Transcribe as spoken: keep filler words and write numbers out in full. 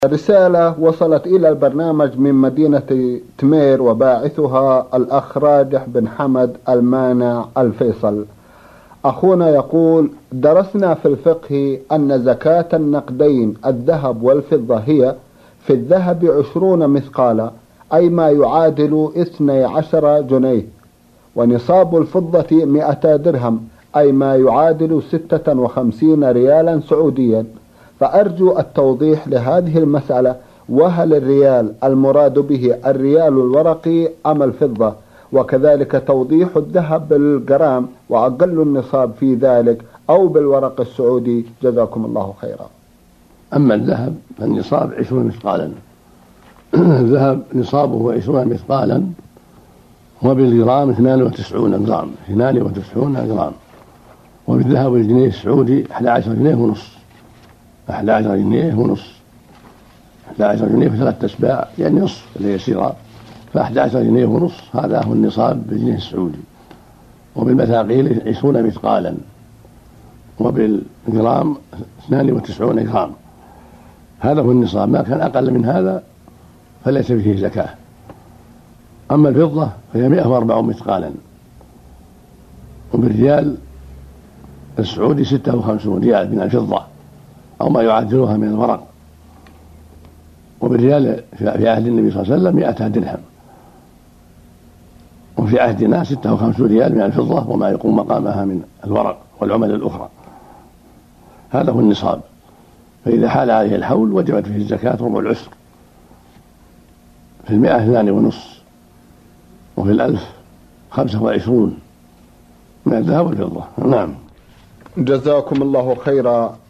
رسالة وصلت إلى البرنامج من مدينة تمير وباعثها الأخ رادح بن حمد المانع الفيصل. أخونا يقول: درسنا في الفقه أن زكاة النقدين الذهب والفضة هي في الذهب عشرون مثقالا، أي ما يعادل اثني عشر جنيه، ونصاب الفضة مئة درهم، أي ما يعادل ستة وخمسين ريالا سعوديا. فأرجو التوضيح لهذه المسألة، وهل الريال المراد به الريال الورقي أم الفضة؟ وكذلك توضيح الذهب بالجرام وأقل النصاب في ذلك أو بالورق السعودي، جزاكم الله خيرا. أما الذهب فالنصاب عشرون مثقالا. الذهب نصابه عشرون مثقالا، وبالجرام اثنان وتسعون جرام اثنان وتسعون جرام، وبالذهب الجنيه السعودي أحد عشر جنيه ونص أحد عشر جنيه ونص أحد عشر جنيه في ثلاثة أسباع، يعني نصف اللي يسيرها، فأحد عشر جنيه ونص هذا هو النصاب بالجنيه السعودي. وبالمثاقيل عشرون مثقالا، وبالجرام اثنان وتسعون جرام، هذا هو النصاب. ما كان أقل من هذا فليس فيه زكاة. أما الفضة فهي مئة وأربعون مثقالا، وبالريال السعودي ستة وخمسون ريال من الفضة أو ما يعادلها من الورق، وبالريال في عهد النبي صلى الله عليه وسلم مئة درهم، وفي عهدنا ستة وخمسون ريال من الفضة وما يقوم مقامها من الورق والعمل الأخرى. هذا هو النصاب. فإذا حال عليه الحول وجبت فيه الزكاة ربع العشر، في المئة اثنان ونص، وفي الألف خمسة وعشرون من الذهب والفضة. نعم. جزاكم الله خيرا.